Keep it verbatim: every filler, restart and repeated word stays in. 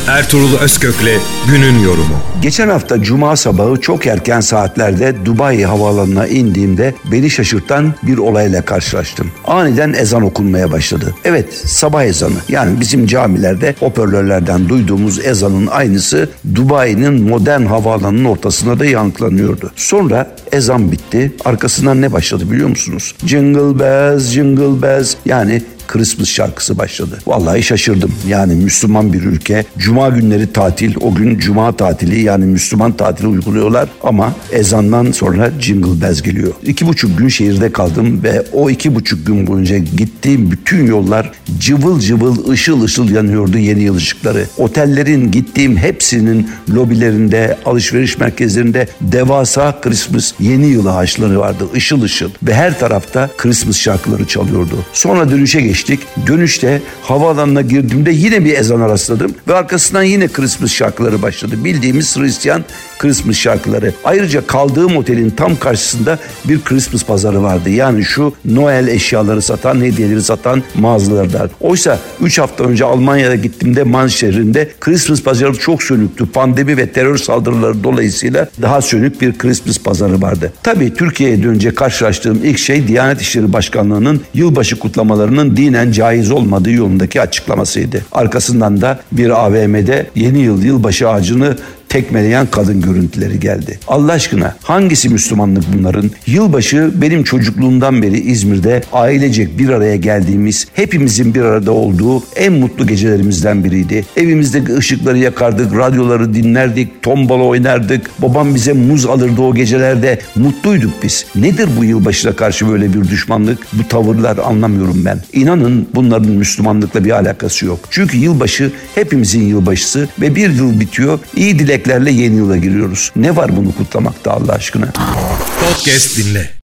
Ertuğrul Özkök'le günün yorumu. Geçen hafta Cuma sabahı çok erken saatlerde Dubai havaalanına indiğimde beni şaşırtan bir olayla karşılaştım. Aniden ezan okunmaya başladı. Evet, sabah ezanı. Yani bizim camilerde hoparlörlerden duyduğumuz ezanın aynısı Dubai'nin modern havaalanının ortasında da yankılanıyordu. Sonra ezan bitti. Arkasından ne başladı biliyor musunuz? Jingle bells, jingle bells, yani Christmas şarkısı başladı. Vallahi şaşırdım. Yani Müslüman bir ülke. Cuma günleri tatil. O gün Cuma tatili, yani Müslüman tatili uyguluyorlar. Ama ezandan sonra Jingle Bells geliyor. İki buçuk gün şehirde kaldım ve o iki buçuk gün boyunca gittiğim bütün yollar cıvıl cıvıl, ışıl ışıl yanıyordu yeni yıl ışıkları. Otellerin gittiğim hepsinin lobilerinde, alışveriş merkezlerinde devasa Christmas yeni yılı ağaçları vardı. Işıl ışıl. Ve her tarafta Christmas şarkıları çalıyordu. Sonra dönüşe geçtim. Dönüşte havaalanına girdiğimde yine bir ezana rastladım ve arkasından yine Christmas şarkıları başladı. Bildiğimiz Hristiyan Christmas şarkıları. Ayrıca kaldığım otelin tam karşısında bir Christmas pazarı vardı. Yani şu Noel eşyaları satan, hediyeleri satan mağazalardan. Oysa üç hafta önce Almanya'da gittiğimde Mainz şehrinde Christmas pazarı çok sönüktü. Pandemi ve terör saldırıları dolayısıyla daha sönük bir Christmas pazarı vardı. Tabii Türkiye'ye dönünce karşılaştığım ilk şey Diyanet İşleri Başkanlığı'nın yılbaşı kutlamalarının dinen caiz olmadığı yolundaki açıklamasıydı. Arkasından da bir A V M'de yeni yıl yılbaşı ağacını tekmeleyen kadın görüntüleri geldi. Allah aşkına hangisi Müslümanlık bunların? Yılbaşı benim çocukluğumdan beri İzmir'de ailecek bir araya geldiğimiz, hepimizin bir arada olduğu en mutlu gecelerimizden biriydi. Evimizdeki ışıkları yakardık, radyoları dinlerdik, tombala oynardık. Babam bize muz alırdı o gecelerde. Mutluyduk biz. Nedir bu yılbaşına karşı böyle bir düşmanlık? Bu tavırlar anlamıyorum ben. İnanın bunların Müslümanlıkla bir alakası yok. Çünkü yılbaşı hepimizin yılbaşısı ve bir yıl bitiyor. İyi dilek yeni yıla giriyoruz. Ne var bunu kutlamakta Allah aşkına? Podcast dinle.